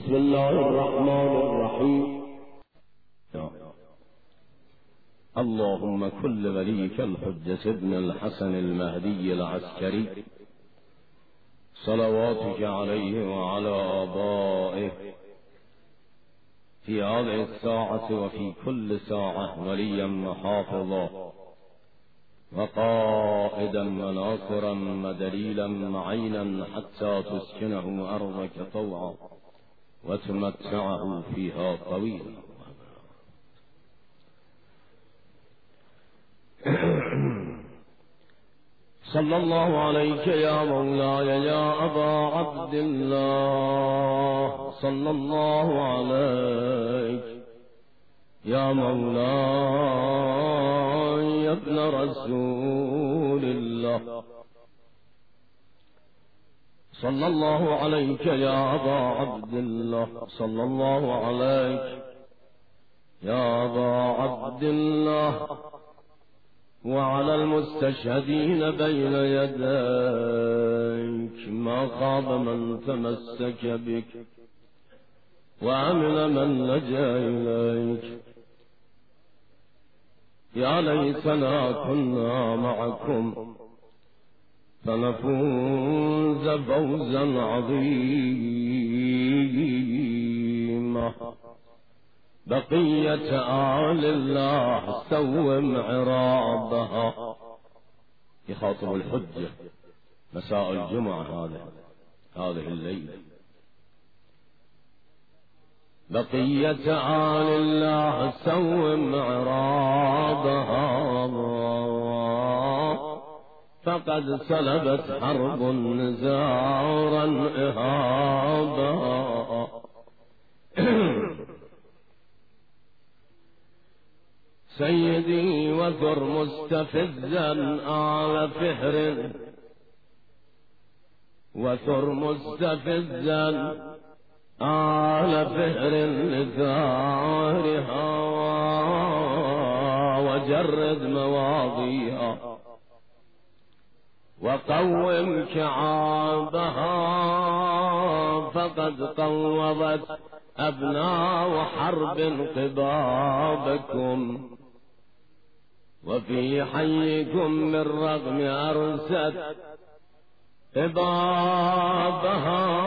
بسم الله الرحمن الرحيم. اللهم كل وليك الحجة ابن الحسن المهدي العسكري صلواتك عليه وعلى آبائه في هذه الساعة وفي كل ساعة وليا وحافظا وقائدا وناصرا ودليلا معينا حتى تسكنه أرضك طوعا وتمتعه فيها طويلا. صلى الله عليك يا مولاي يا أبا عبد الله، صلى الله عليك يا مولاي يا ابن رسول الله، صلى الله عليك يا أبا عبد الله، صلى الله عليك يا أبا عبد الله، وعلى المستشهدين بين يديك ما خاب من تمسك بك وأمن من لجأ إليك. يا ليتنا كنا معكم فنفوز فوزا عظيما. بقية آل الله سوم عرابها. يخاطب الحجة مساء الجمعة هذه الليلة. بقية آل الله سوم عرابها، فقد سلبت حرب نزارا إهابا. سيدي وثر مستفزا آل فهر، وثر مستفزا آل فهر لثارها وجرد مواضيها وقوم شعابها، فقد قوضت أبناء حرب قبابكم، وفي حيكم من رغم أرست قبابها.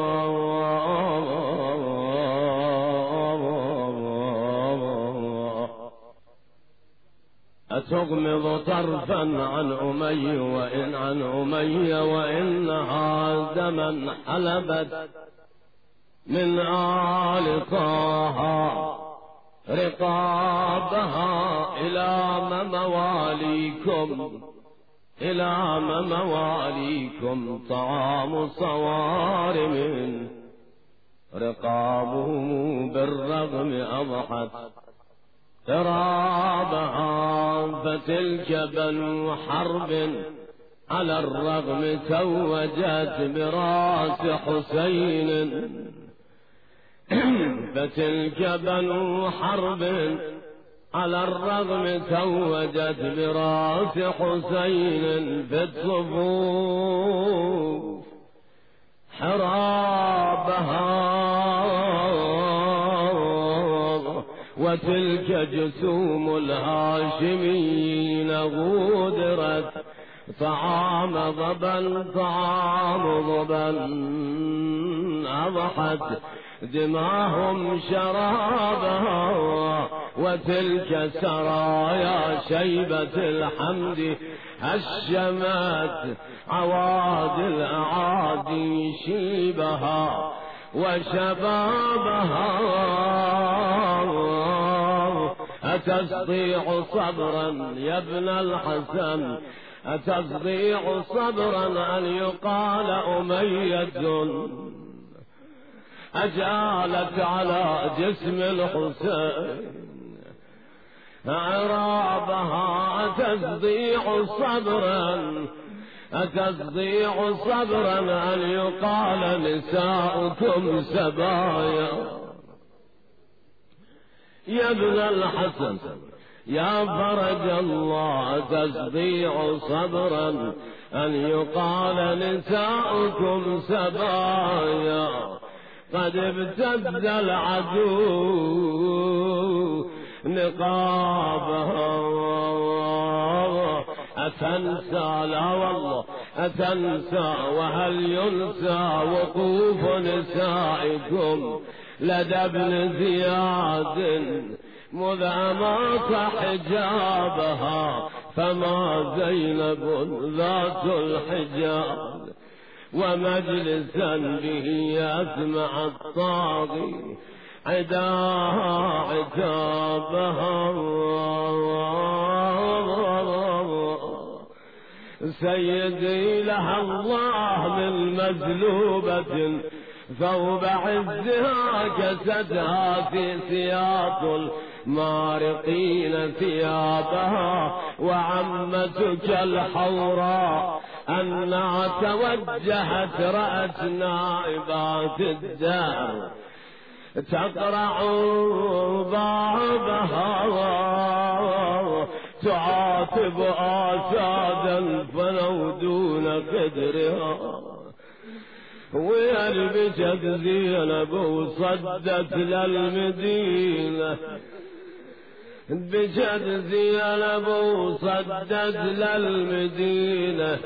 أتغمض طرفا عن أمي وإن عن أمي وإنها زمن حلبت من آل طه رقابها إلى مواليكم، إلى مواليكم طعام صوارم رقابهم بالرغم أضحت قرابها. فتلك بنو حرب على الرغم توجت براس حسين، فتلك بنو حرب على الرغم توجت براس حسين في الصفوف حرابها. وتلك جسوم الهاشميين غودرت طعام ضبا، طعام ضبا أضحت دماهم شرابها. وتلك سرايا شيبة الحمد هشمت عواد الأعادي شيبها وشبابها. أتستطيع صبرا يا ابن الحسن، أتستطيع صبرا أن يقال أمية أجالت على جسم الحسين عرابها. أتستطيع صبرا، أتستطيع صبرا أن يقال نساؤكم سبايا. يا ابن الحسن يا فرج الله، تستطيع صبرا أن يقال نساؤكم سبايا. قد ابتد العدو نقابها أتنسى لا والله أتنسى وهل ينسى وقوف نسائكم لدى ابن زياد مذ أمات حجابها فما زينب ذات الحجاب ومجلسا به يسمع الطاغي عداها عتابها سيدي لها الله من مزلوبة ثوب عزها كستها في سياط المارقين ثيابها وعمتك الحوراء أنها توجهت رأت نائبات الدار تقرع بابها تعاتب آسادا فلو دون قدرها ويلبست زينب وصدت للمدينة بجد زينب وصدت للمدينة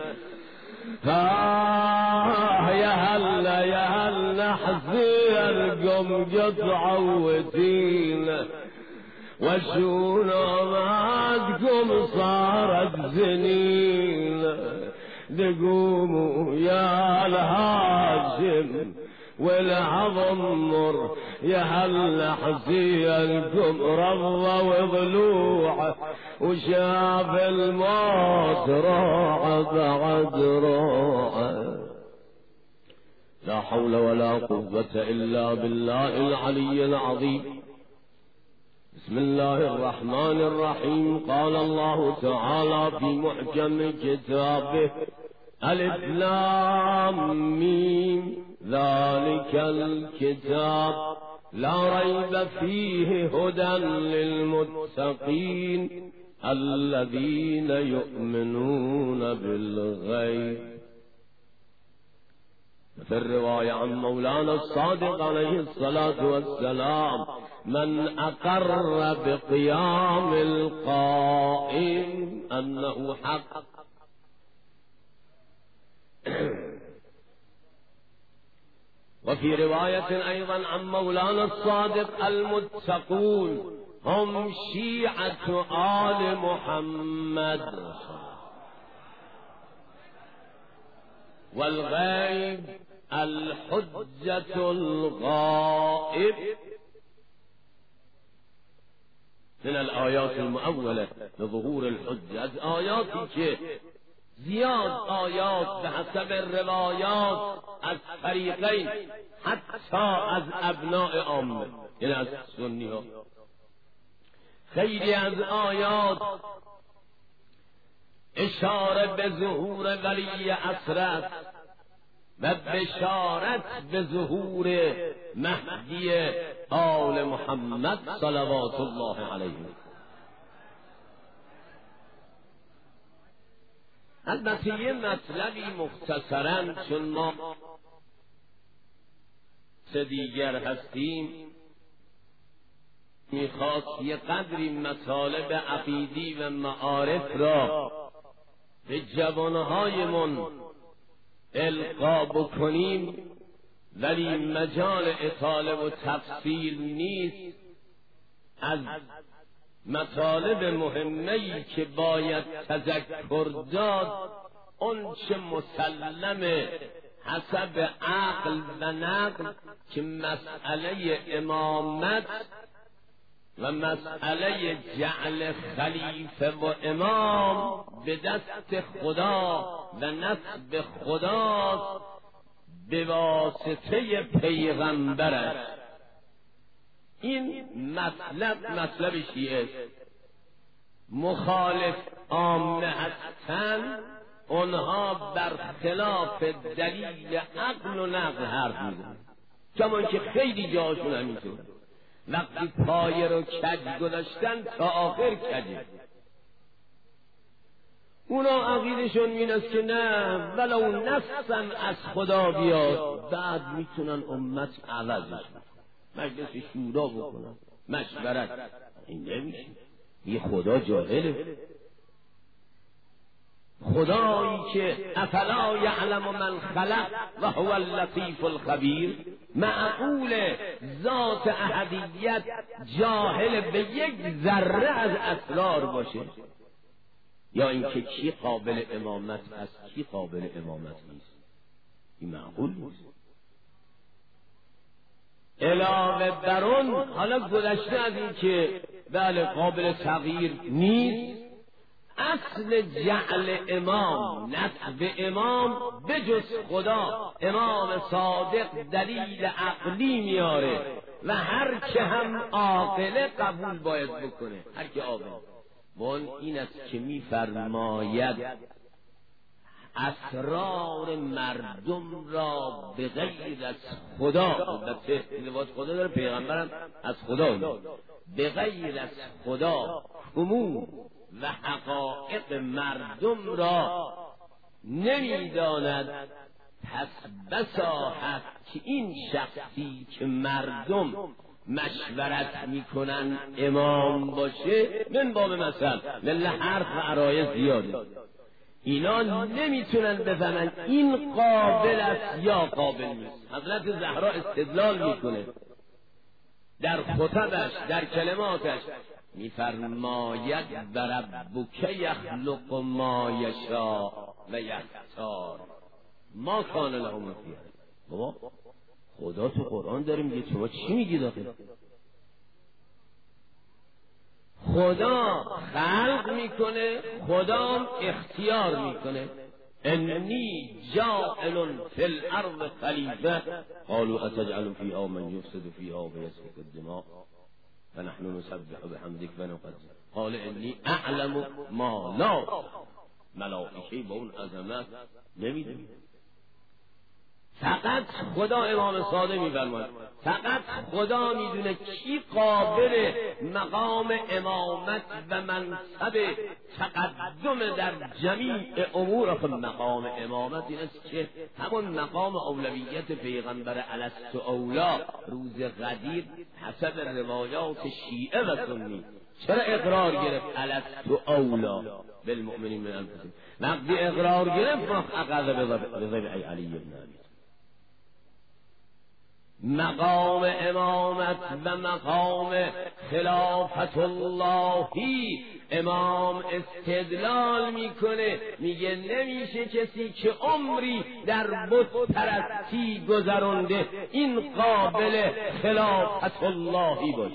يا هلا حزين قم قطعوتينا وشونا معكم صارت زنين تقوموا يا الهاشم والعظمر يا هلا حزينكم رضى وضلوع وشاف الموت روعة بعد روعة لا حول ولا قوة إلا بالله العلي العظيم. بسم الله الرحمن الرحيم. قال الله تعالى في محكم كتابه ألف لام ميم ذلك الكتاب لا ريب فيه هدى للمتقين الذين يؤمنون بالغيب. في الرواية عن مولانا الصادق عليه الصلاة والسلام من أقر بقيام القائم أنه حق. وفي رواية أيضا عن مولانا الصادق المتقون هم شيعة آل محمد والغيب الحجة الغائب. من الآيات المؤولة لظهور الحجة از آیاتی که زیاد آیات به حسب روایات از طریقین حتی از ابناء عامه یعنی از سنی ها خیلی از آیات اشاره به ظهور ولی عصر است و بشارت به ظهور مهدی آل محمد صلوات الله علیه. البته یه مطلبی مختصرا چون ما دیگر هستیم میخواست یه قدری مطالب عقیدی و معارف را به جوانهایمون القا بکنیم، ولی مجال اطاله و تفصیل نیست. از مطالب مهمه‌ای که باید تذکر داد اون چه مسلم حسب عقل و نقل که مسئله امامت و مسئله جعل خلیفه و امام به دست خدا و نسب خدا به واسطه پیغمبر است. این مطلب شیعه است. مخالف عامه هستند، اونها برخلاف دلیل عقل و نقل حرف میزنند، کمان که خیلی جاشون همینطور وقتی پایه رو کج گذاشتن تا آخر کجه. اونا عقیدشون این است که نه، ولو نصم از خدا بیاد بعد میتونن امت عوضش کنن، مجلس شورا بکنن، مشورت. این نمیشه، یه خدا جاهله. خدایی که افلا یعلم من خلق و هو اللطیف الخبیر، معقول ذات احدیت جاهل به یک ذره از اسرار باشه؟ یا اینکه کی قابل امامت است کی قابل امامت نیست؟ این معقول نیست. علاوه بر اون، حالا گذشته از این که بله قابل تغییر نیست، اصل جعل امام، نسب امام بجز خدا، امام صادق دلیل عقلی میاره و هر که هم عاقله قبول باید بکنه، هر که عاقل. وان این است که میفرماید اسرار مردم را به غیر از خدا، البته روایت خدا داره، پیغمبرم از خدا، به غیر از خدا امور و حقایق مردم را نمیداند. پس بسا هست که این شخصی که مردم مشورت میکنن امام باشه، من باب مثل مله حرف و عرایض زیاده، اینا نمیتونن بفهمن این قابل است یا قابل نیست. حضرت زهرا استدلال میکنه در خطبش، در کلماتش میفرماید ربک یخلق ما یشاء و یختار ما کان لهم الخیرة. بابا خدا تو قرآن داره میگه، شما چی میگی داخل؟ خدا خلق میکنه، خدا اختیار میکنه. انی جاعل فی الارض خلیفه قالوا اتجعل فیها من یفسد فیها و یسفک الدماء فنحن نسبح بحمدک و نقدس قال انی اعلم ما لا. ملائکه با اون عظمت نمیدونه، فقط خدا. امام صادق میفرماید فقط خدا میدونه کی قابل مقام امامت و منصب تقدم در جمیع امور. خب مقام امامت این است که همون مقام اولویت پیغمبر الست اولا روز غدیر حسب روایات شیعه و سنی چرا اقرار گرفت الست اولا بالمؤمنین من انفسهم؟ وقتی اقرار گرفت اقر بضبع علی بن ابی. مقام امامت و مقام خلافت اللهی، امام استدلال میکنه، میگه نمیشه کسی که عمری در بت پرستی گذرانده این قابل خلافت اللهی باشه.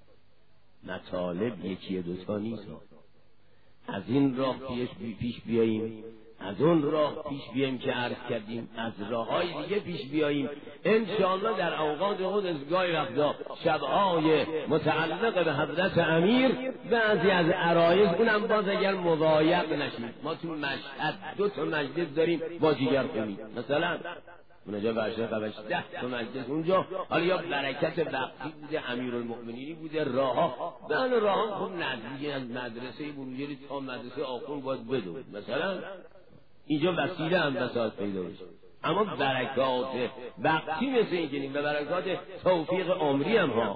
مطالب یکی دوتا نیست، از این راه پیش بیاییم، از اون راه پیش بیاییم که عرض کردیم، از راههای دیگه پیش بیاییم. انشاءالله در اوقات خود از گاهی وقتا شبهای متعلق به حضرت امیر بعضی از عرایض، اونم باز اگر مضایق نشید. ما تو مشهد 2 مجلس داریم با جیگر خونی، مثلا اونجا برشه قبش 10 مجلس اونجا، حالا یا برکت وقتی بوده، امیرالمؤمنینی بوده، راهها بله راهها خوب نزدیک از مدرسه بروجری تا مدرسه آخون باید بدو، مثلا اینجا وسیله هم بساط پیدا بشه. اما برکات وقتی مثل این که نیم و برکات توفیق عمری هم ها.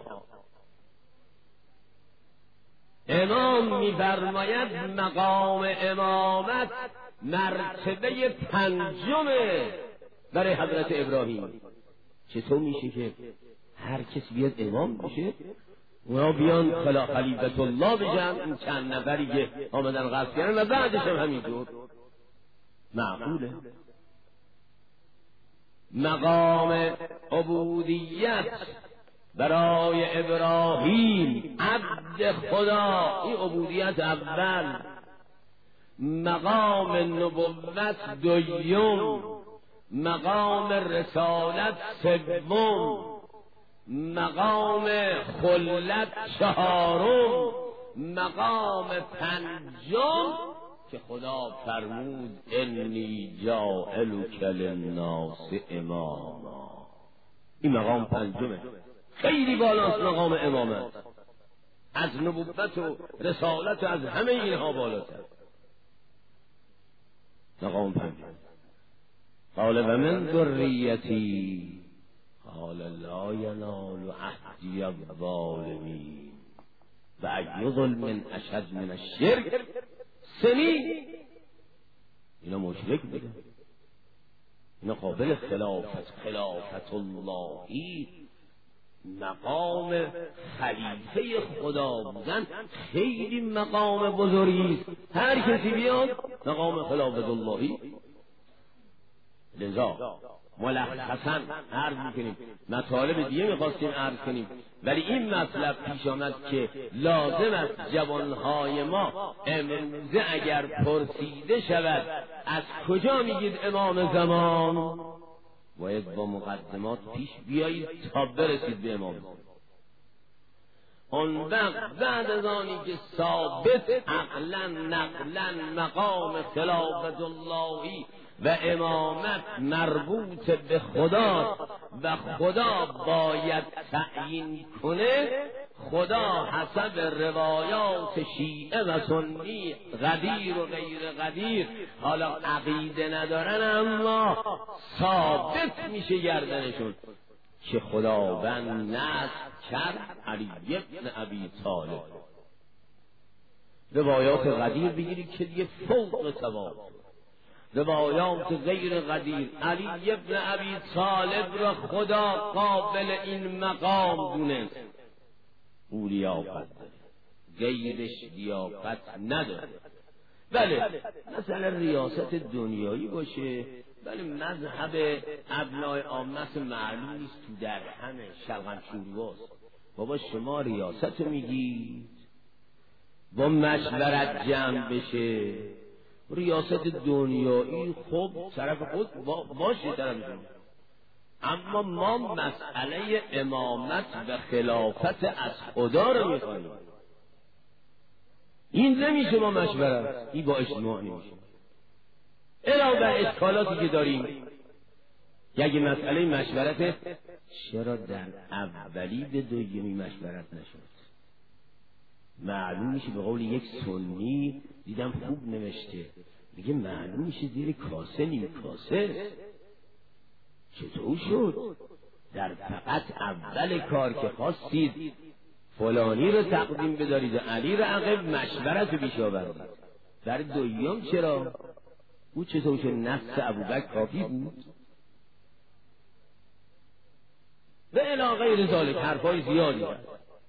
امام می‌فرماید مقام امامت مرتبه 5 برای حضرت ابراهیم. چطور میشه که هر کسی بیاد امام بشه، اونا بیان خلیفت الله بشن، این چند نفری که آمدن قصد کردن و بعدش هم همینطور؟ معقوله؟ مقام عبودیت برای ابراهیم عبد خدا، این عبودیت اول. مقام نبوت 2، مقام رسالت 3، مقام خلت 4، مقام 5 که خدا فرمود انی جاعلک للناس اماما. این مقام 5 خیلی بالاست، مقام امامت از نبوت و رسالت و از همه اینها بالاتر. مقام پنجم. قال و من ذریتی قال لا ینال عهدی الظالمین و ای ظلم اشد من الشرک. سنی اینا مشرک بوده، اینا قابل خلافت اللهی، مقام خلیفه خدا بودن خیلی مقام بزرگی است. هر کسی بیاد مقام خلافت اللهی. لذا ملخصا عرض میکنیم، مطالب دیگه میخواستیم عرض کنیم، ولی این مطلب پیش آمد که لازم است جوانهای ما امروزه اگر پرسیده شود از کجا میگید امام زمان، باید با مقدمات پیش بیایید تا برسید به امام زمان. اون وقت بعد از آنی که ثابت عقلا نقلا مقام خلافت اللهی و امامت مربوط به خدا و خدا باید تعیین کنه، خدا حسب روایات شیعه و سنی قدیر و غیر قدیر، حالا عقیده ندارن اما ثابت میشه گردنشون که خداوند نصب کرد علی ابن ابی طالب. روایات قدیر بگیرید که دیگه فوق ثواب، روایات غیر قدیر علی ابن ابی طالب را خدا قابل این مقام دونست، او لیاقت غیرش لیاقت نداره. بله مثلا ریاست دنیایی باشه، بله مذهب ابنای عامه معلوم نیست تو در همه شلغم شورواست. بابا شما ریاست میگید با مشورت جمع بشه، ریاست دنیایی خب طرف خود باشه طرف شما، اما ما مسئله امامت و خلافت از خدا رو میخوانیم. این نمیشه با مشورت، این با اجتماع نمیشه. علاوه بر اشکالاتی که داریم، یکی مسئله مشورت، چرا در اولی به دومی مشورت نشد؟ معلوم میشه به قول یک سنی دیدم خوب نوشته، میگه معلوم میشه زیر کاسه نیم کاسه. چطور شد؟ در فقط اول کار که خواستید فلانی رو تقدیم بدارید و علی رو عقب مشورت رو پیش آوردید، در دوم چرا؟ او چطور شد؟ نص ابوبکر کافی بود؟ و الی غیر ذالک حرفای زیادی هست.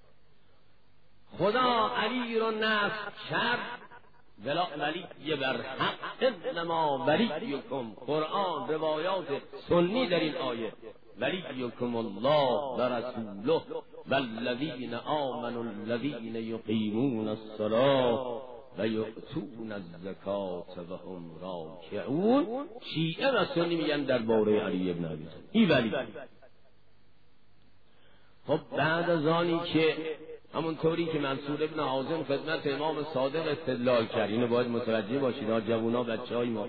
خدا علی رو نصب کرد ولی بر حق انما ولیکم، قرآن روایات سنی در این آیه، ولیکم الله و رسوله والذین آمنوا الذین یقیمون الصلاة و یؤتون الزکاة و هم راکعون. شیعه و سنی میگن درباره علی ابن ابی طالب این ولی. خب بعد از آنی که همونطوری که منصور ابن حازم خدمت امام صادق استدلال کرد، اینو باید متوجه باشید ها جوونا بچهای ما،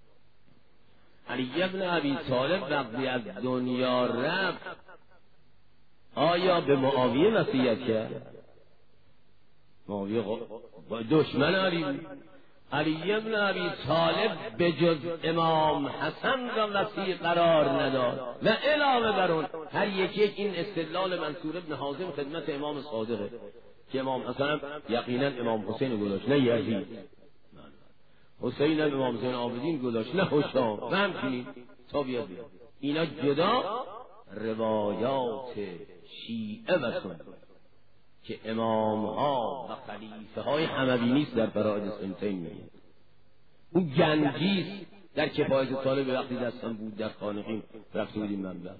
علی ابن ابی طالب وقتی از دنیا رفت آیا به معاویه وصیت کرد؟ معاویه دشمن علی بود. علی ابن ابی طالب به جز امام حسن را وصی قرار نداد و علاوه بر اون هر یک این استدلال منصور ابن حازم خدمت امام صادقه که امام حسن یقینا امام حسین گذاشت نه یزید، حسین امام زین العابدین گذاشت نه هشام و همچنین تا بیاد. اینا جدا روایات شیعه و سنی که امام ها و خلیفه های هموی نیست در فرائض سنتین میگه. اون گنجیست در کفایت طالب وقتی دستم بود در خانقین رفته بودیم منبر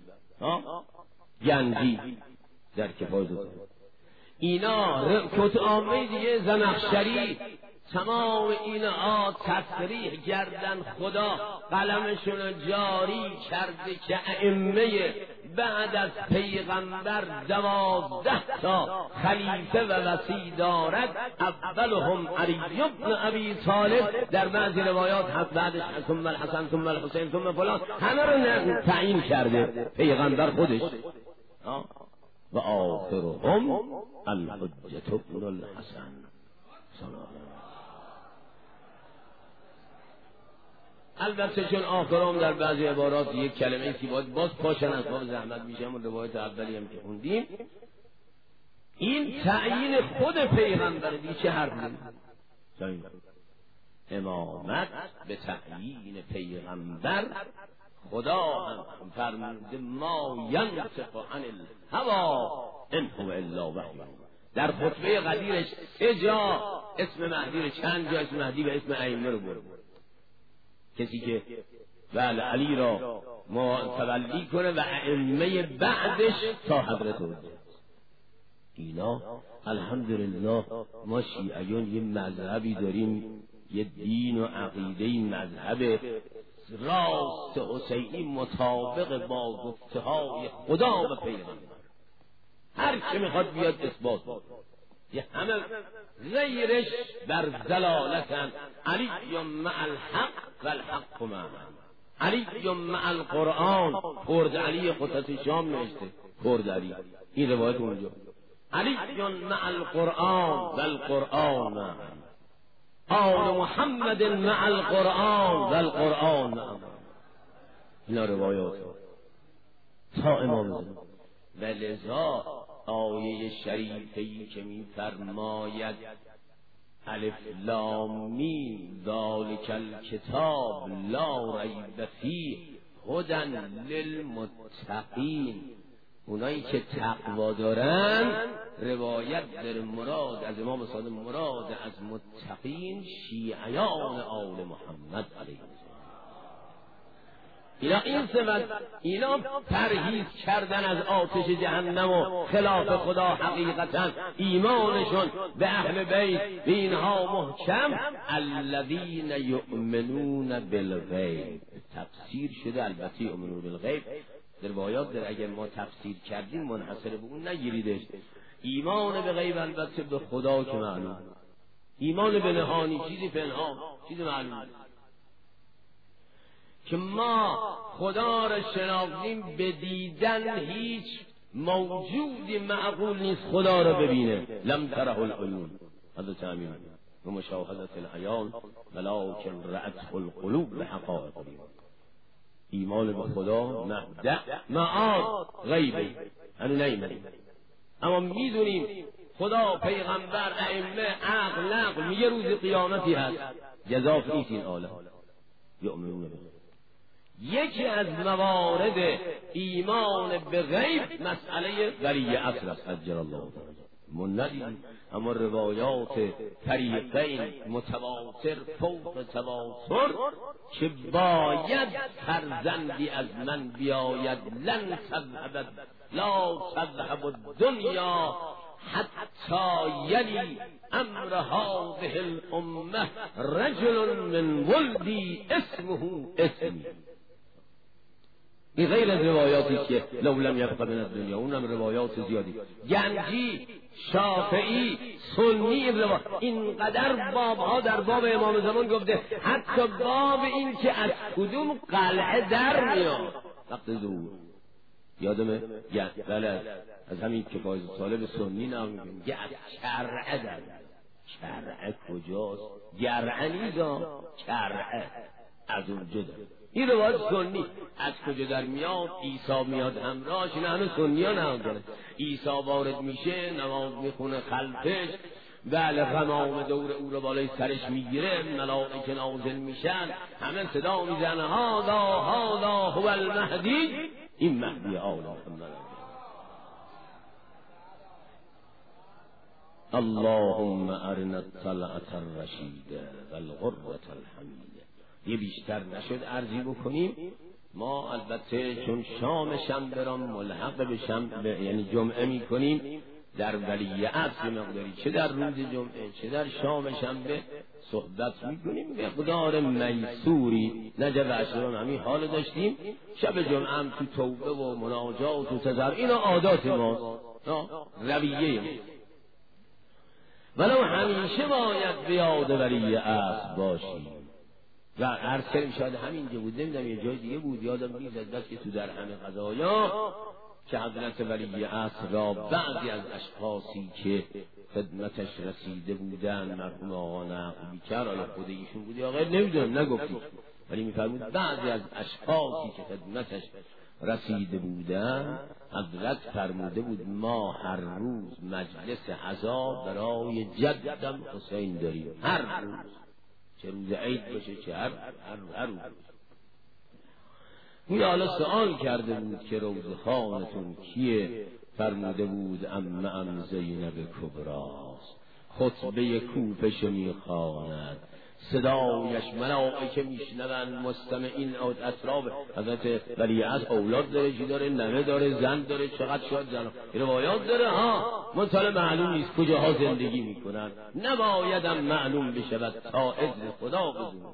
گنجی در کفایت طالب. اینا کت عامه دیگه زمخشری تمام اینا تصریح کردن، خدا قلمشون جاری کرده که ائمه بعد از پیغمبر 12 تا خلیفه و وصی دارد، اولهم علی ابن ابی طالب، در بعضی روایات حتی بعدش ثم الحسن ثم الحسین ثم فلان، همه رو تعیین کرده پیغمبر خودش. و آخرهم الحجة ابن الحسن. البته چون آخرام در بعضی عبارات یک کلمه سی باز پاشن از باب زحمت میشم و روایت اولی هم که خوندیم این تعیین خود پیغمبر دیگه چه حرف زدیم؟ امامت به تعیین پیغمبر خدا هم فرموده ما ینطق عن الهوی ان هو الا وحی. در خطبه قدیرش 3 جا اسم مهدی رو، چند جا اسم مهدی و اسم ائمه رو برد. کسی که بله علی را متولی کنه و ائمه بعدش تا حضرت او. اینا الحمدلله ما شیعیان یه مذهبی داریم، یه دین و عقیده مذهب راست حسینی مطابق با گفته‌های خدا و پیغمبر. هر چه میخواد بیاد اثبات یه همه غیرش بر ضلالتن. علی مع الحق و الحق معه. علی مع القرآن. کرد علی قدس شام نوشته، کرد علی، این روایت اونجا. علی مع القرآن و القرآن معه. آل محمد مع القرآن و القرآن معه. اینا روایات تا امام زمان. و لذا آیه شریفه‌ای که می‌فرماید الف لام میم ذالک الکتاب لا ریب فیه هدی للمتقین، اونایی که تقوا دارن روایت در مراد از امام صادق، مراد از متقین شیعیان آل محمد علیه السلام. این صفت، اینا پرهیز کردن از آتش جهنم و خلاف خدا حقیقتا ایمانشون به اهل بیت به اینها محکم. الذین یؤمنون بالغیب تفسیر شده، البته یؤمنون بالغیب در روایات در اگر ما تفسیر کردیم منحصر به اون نگیریدش. ایمان به غیب البته به خدا که معلوم، ایمان به نهانی چیزی پنهان چیزی معلوم که ما خدا را شناختیم، به دیدن هیچ موجودی معقول نیست خدا را ببینه. لم تره العیون حضرت امین و مشاهدت العیان ولکن رأته القلوب بحقائق. ایمان به خدا مبدأ معاد غیبی هنو نیمدیم، اما میدونیم خدا، پیغمبر، ائمه، عقل، نقل. میگه روز قیامتی هست، جزاف نیست این عالم. یؤمنون به یکی از موارد ایمان به غیب مسئله ولی عصر است عجل الله مندیم. اما روایات طریقین متواتر فوق تواتر که باید فرزندی از من بیاید، لن تذهب لا تذهب الدنیا حتی یلی امر هذه الامه رجل من ولدی اسمه اسمی. این غیر از روایاتی که لو لم یبق من الدنیا، اونم روایات زیادی. گنجی، شافعی، سنی اینقدر بابها در باب امام زمان گفته، حتی باب این که از کدوم قلعه در میاد وقت ظهور. یادمه بله از همین که فایز طالب سنی نام میگیم یه از چرعه در. چرعه کجاست؟ گرعه نیزا، چرعه از اونجا در. این روایت سنی از کجا در میاد؟ عیسی میاد همراهش. این همه سنی ها نام داره. عیسی وارد میشه، نماز میخونه خلفش، بله غمام دور او رو بالای سرش میگیره، ملائکه نازل میشن، همه صدا میزنه هاذا هو المهدی، این مهدی آل محمد. اللهم ارنا الطلعة الرشیده والغرة الحمیده. یه بیشتر نشد عرضی بکنیم. ما البته چون شام شنبه را ملحق به شنبه یعنی جمعه میکنیم، در ولی عصر مقداری چه در روز جمعه چه در شام شنبه صحبت میکنیم. مقدار میسوری نجب عشران همین حال داشتیم. شب جمعه هم تو توبه و مناجات و تذر، اینا عادات ما، رویه ما. ولو همیشه باید به یاد ولی عصر باشیم. و عرض کردیم شاید همینجا بود، نمیدونم یه جای دیگه بود، یادم نیست از بس که تو در همه قضایا که حضرت ولی عصر را بعضی از اشخاصی که خدمتش رسیده بودن، مرحوم آقا نقل بیکر، حالا خود ایشون بود یا غیر نمیدونم، نگفتیم، ولی میفرمود بعضی از اشخاصی که خدمتش رسیده بودن حضرت فرموده بود ما هر روز مجلس عزا برای جدم حسین داریم، هر روز، چه روز عید باشه چه هر روز. او حالا سوال کرده بود که روضه خانتون کیه؟ فرموده بود ام زینب کبراست، خطبه کوفش میخواند، صدایش ملائکه میشنوند، مستمعین اطراف حضرت ولیعصر اولاد داره، چی داره، نوه داره، زن داره، چقدر شاید زن روایات داره، منطقه معلوم نیست کجاها زندگی میکنن، نبایدم معلوم بشود تا اذن خدا بدون.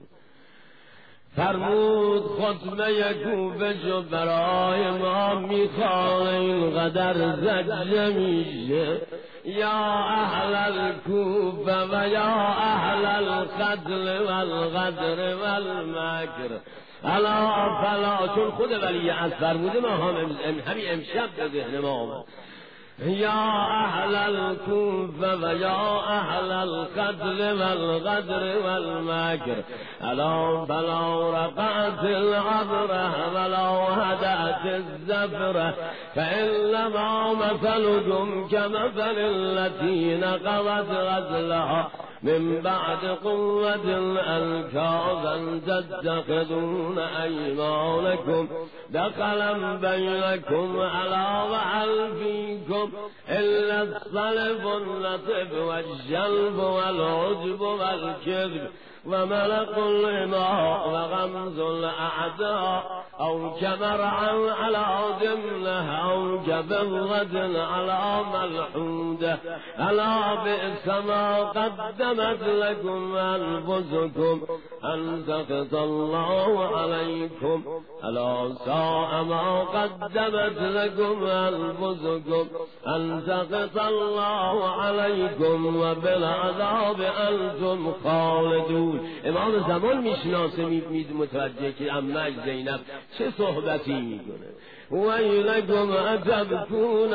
فرمود خطبه کوفه جو برای ما میخواه، اینقدر زجه میشه، یا اهل الکوفه و یا اهل القتل والغدر والمکر الا فلا، چون خود ولیعصر فرموده ما همین امشب به ذهن ما آمد، یا اهل الکوفه و یا اهل القتل والغدر والمکر الا فلا رقعت العبره ولا هدأت الزفره فإنما مثلكم كمثل التي نقضت غزلها من بعد قوة أنكاثا تتخذون أيمانكم دخلا بينكم على وهل فيكم إلا الصلب النطب والجلب والعجب والكذب وملق الإماء وغمز الأعداء أو كمرعا على دمنه أو كبغة على ملحودة ألا بئس ما قدمت لكم أنفسكم أن سخط الله عليكم ألا ساء ما قدمت لكم أنفسكم أن سخط الله عليكم وبالعذاب أنتم خالدون. امام زمان میشناسه، متوجه که عمه زینب چه صحبتی میکنه. ویلکم اتبکون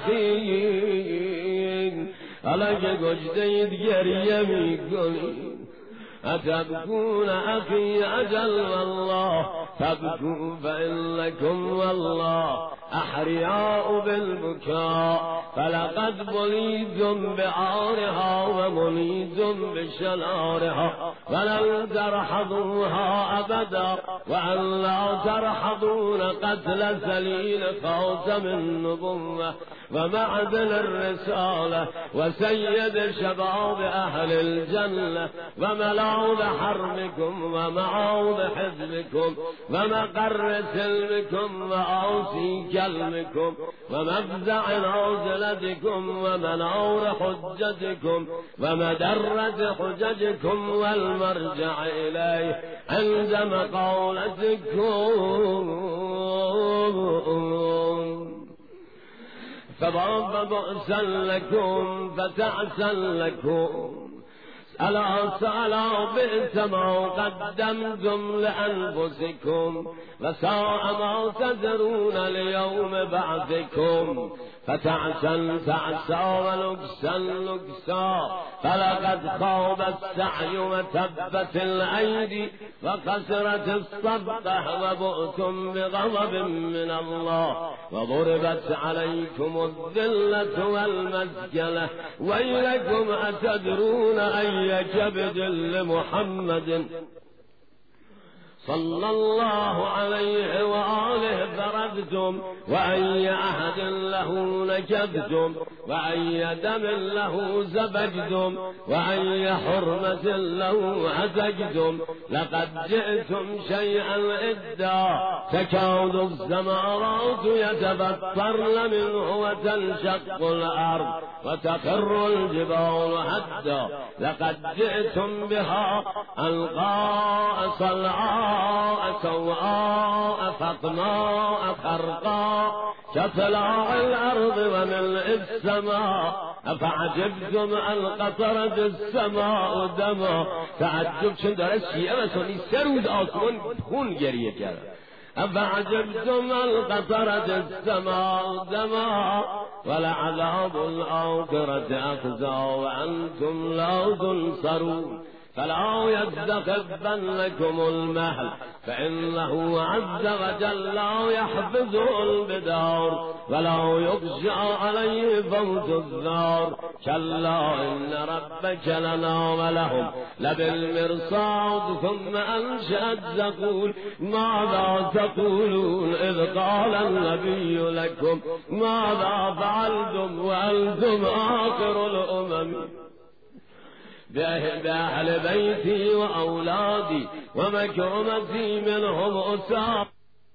اخین، حالا که گشتید گریه میکنید، اتبکون اخی اجل والله تبکو فإنکم والله احریاء بالبکاء فلقد بلیتم بعارها وملیتم بشنارها ولن ترحضوها ابدا وان لا ترحضون قتل سلیل خاتم النبوة ومعدن الرسالة وسيد شباب اهل الجنة وملاذ حرمكم ومعاذ حزبكم ومقر سلمكم وآسي كلمكم ومفزع نازلتكم ومنار حجتكم ومدرة حججكم والمرجع إليه عند مقالتكم فضرب بؤسا لكم فتعسا لكم ألا بئس ما قدمتم لأنفسكم وساء ما تذرون ليوم بعثكم فتعسا تعسا ولكسا لكسا فلقد خاب السعي وتبت الأيدي وخسرت الصفقة وبؤتم بغضب من الله وضربت عليكم الذلة والمسكنة ويلكم أتدرون أي كبد لمحمد صلى الله عليه وآله فردتم وأي عهد له نكبتم وأي دم له سفكتم وأي حرمة له هتكتم لقد جئتم شيئا إدا تكاد السماوات يتفطرن منه وتنشق الأرض وتخر الجبال هدا لقد جئتم بها ألقاء صلعاء سواء فقماء خرقاء كطلاع الأرض وملء السماء أفعجبتم أن قطرت السماء دما. تعجب چون داره شیعه و سنی 3 روز آسمان خون گریه کرد. أفعجبتم أن قطرت السماء دما ولعذاب الآخرة أخزى وأنتم لا تنصرون. فلا يستخفنكم المهل فإنه عز وجل لا يحفظه البدار ولا يخشى عليه فوت الزار كلا إن ربك لنا ولهم لبالمرصاد ثم أنشأت تقول ماذا تقولون إذ قال النبي لكم ماذا فعلتم وأنتم آخر الأمم بأهل بيتي وأولادي ومكرمتي منهم أسار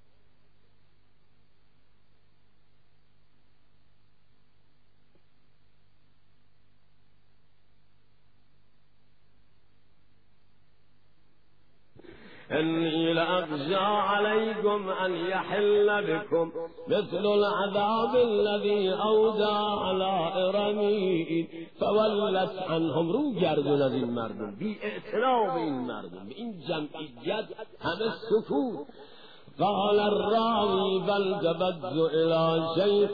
إني لأخشى عليكم أن يحل بكم مثل العذاب الذي أودى على إرمي فولت عنهم. رو گردون از این مردم، بی اعتنا به این مردم، به این جمعیت همه سکوت. قال الراوی فالتفت إلى شيخ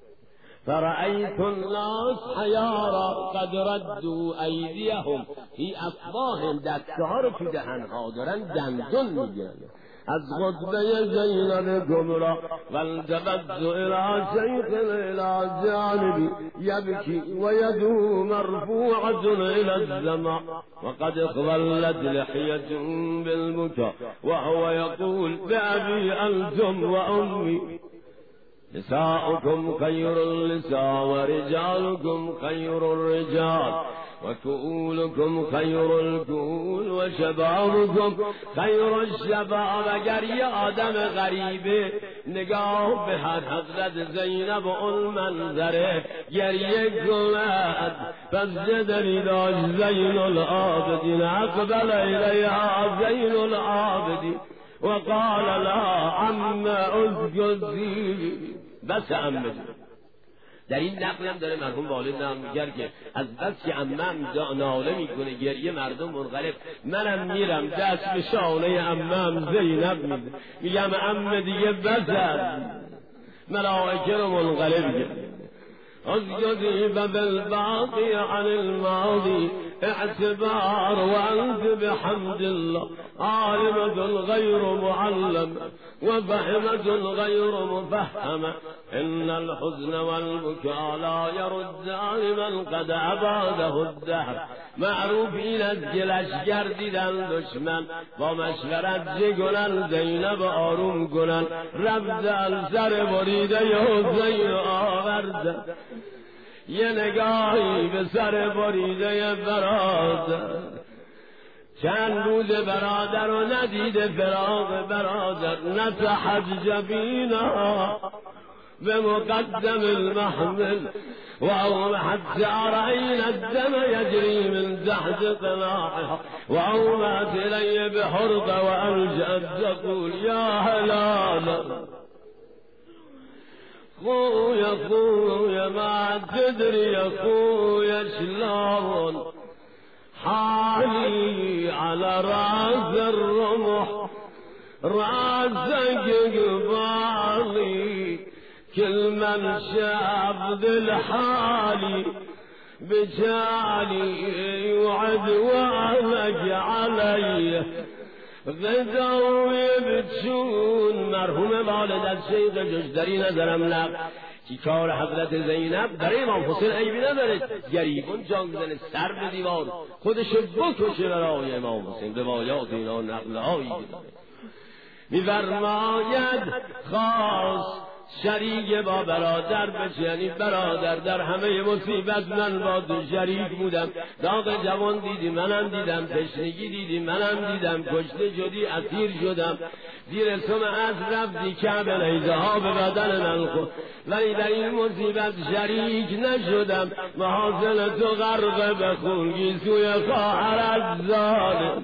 فرأيت الناس حیارا قد ردوا ایدیهم فی افواههم، دستها رو تو دهنها دارن دندون میگیرن از خطبه زینب کبری. والتفت إلى شيخ إلى جانبی یبکی و یدو مرفوعة إلى السماء وقد اخولت لحية بالبكاء وهو يقول بأبي أنتم وأمي نساؤكم خير النساء ورجالكم خير الرجال وكؤولكم خير الكؤول وشبابكم خير الشباب. اگر یه آدم غریبه نگاه به حضرت زینب اون منظره گریه کند، پس جدلی داشت زین العابدین اقبل الیها زین العابدین وقال لا عم اسکتی بس عمه. در این نقل هم داره مرحوم والد نقل میگه که از بس که عمم ناله میکنه گریه مردم منقلب، منم میرم دست به شانه عمم زینب میگم عمه دیگه بس ملائکه رو منقلب میگه. اسکتی بالباقی عن الماضی اعتبار وأنت بحمد الله عالمة غير معلمة وفهمة غير مفهمة. إن الحزن والبكاء لا يردان من قد عباده الدهر. معروفین از گلشگر دیدن دشمن با مشورت جگنن زینب آروم کنن رفتن سر بریده حسین آوردن. یه نگاهی به سر بریده برادر، چند روز برادر رو ندیده فراق برادر. نتحت جبینا به مقدم المحمل و اومحت رأينا الدم يجري من تحت قناعها و اومت الی بحرقه و الجأت تقول یا هلالا خويا ما تدري يا خويا شلون حالي على راس الرمح راسك قبالي كل من شاف ذي الحالي بجالي وعدوانك علي غداوی بچون. مرحوم والد از شیخ جشدری نظرم نقل که کار حضرت زینب برای امام حسین عیبی نداره، گریبون جان بزنه سر به دیوار خودشو بکشه برای امام حسین. روایات اینا نقلهایی می‌فرماید خواست شریک با برادر بشه، یعنی برادر در همه مصیبت من با تو شریک بودم. داغ جوان دیدی منم دیدم، تشنگی دیدی منم دیدم، کشته شدی اسیر شدم، زیر سمعت رفتی کعب نیزه ها به بدن من خود، ولی در این مصیبت شریک نشدم. محاصل تو غرق به خون گیسوی خواهرت ظالم.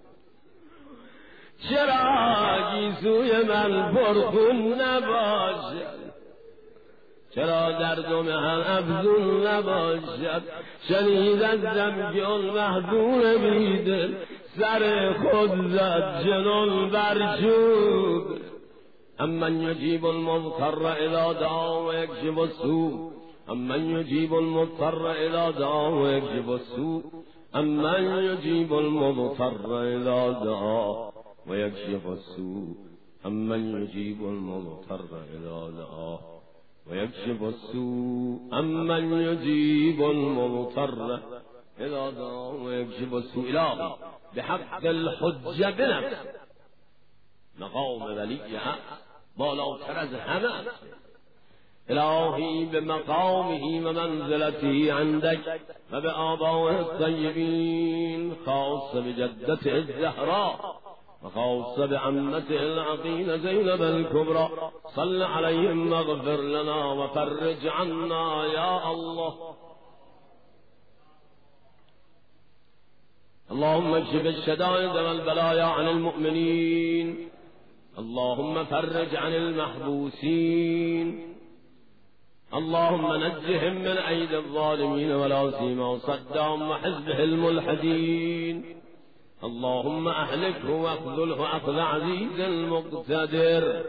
چرا گیسوی من پرخون نباشد، چرا دردم هم افزون نباشد. شنید از زمگان محزون بیدل سر خود زد جنون برشود. امن یجیب المضطر اذا دعا و یکشف السوء، امن یجیب المضطر اذا دعا و یکشف السوء امن یجیب المضطر اذا دعا و یکشف السوء امن یجیب المضطر اذا دعا و یکشف السوء امن یجیب المضطر اذا دعا و یکشف السوء. الهی بحق الحجه بنفسه، مقام ولی حق بالاتر از همه است. الهی به مقامه و منزلته عندك و به آبائه الطیبین، خاصه به جدته الزهراء و خاصه به عمته العقیل زینب الکبری، صل علیهم واغفر لنا و فرج عنا یا الله. اللهم اكشف الشدائد والبلايا عن المؤمنين، اللهم فرج عن المحبوسين، اللهم نجهم من أيدي الظالمين ولا سيما صدام وحزبه الملحدين، اللهم أهلكه واخذله أخذ عزيز المقتدر،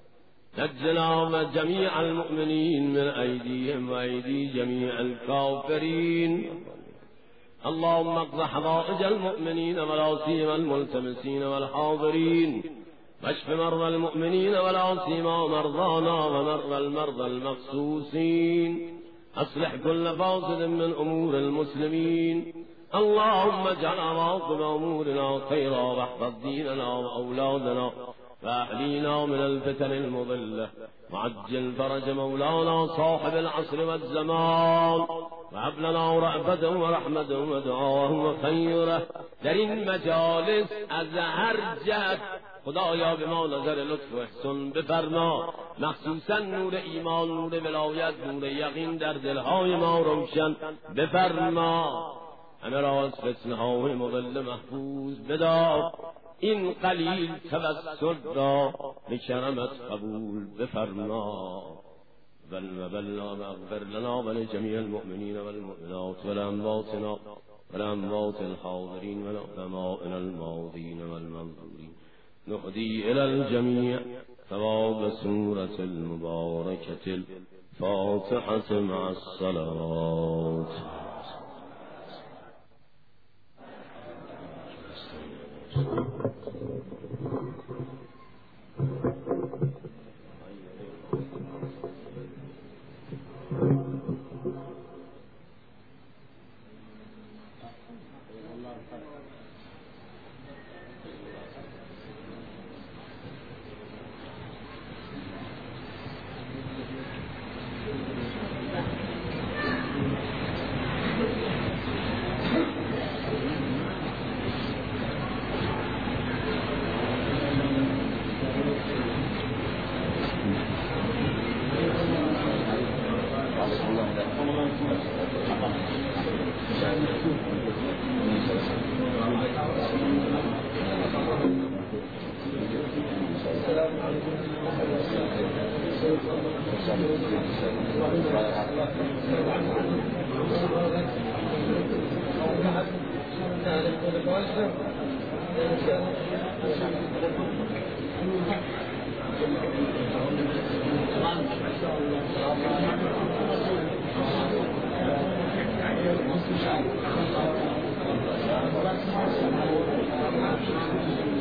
نجنا وجميع المؤمنين من أيديهم وأيدي جميع الكافرين، اللهم اقض حوائج المؤمنين ولا سيما الملتمسين والحاضرين، واشف مرضى المؤمنين ولا سيما مرضانا ومرضى المرضى المخصوصين، اصلح كل فاسد من امور المسلمين، اللهم اجعل عواقب امورنا خيرا واحفظ ديننا واولادنا واحمينا من الفتن المضله، وعجل فرج مولانا صاحب العصر والزمان، وهب لنا رأفته ورحمته ودعاه وخیره. در این مجالس از هر جهت خدایا به ما نظر لطف و احسان بفرما، مخصوصا نور ایمان، نور ولایت، نور یقین در دلهای ما روشن بفرما، همه را از فتنه های مضل محفوظ بدار، این قلیل توسل را به کرمت قبول بفرما. بلنا واغفر لنا ولجميع المؤمنين والمؤمنات ولأمواتنا ولأموات الحاضرين ولعلمائنا الماضين والمنظورين. نهدي إلى الجميع ثواب سورة المباركة الفاتحة مع الصلوات. Thank you.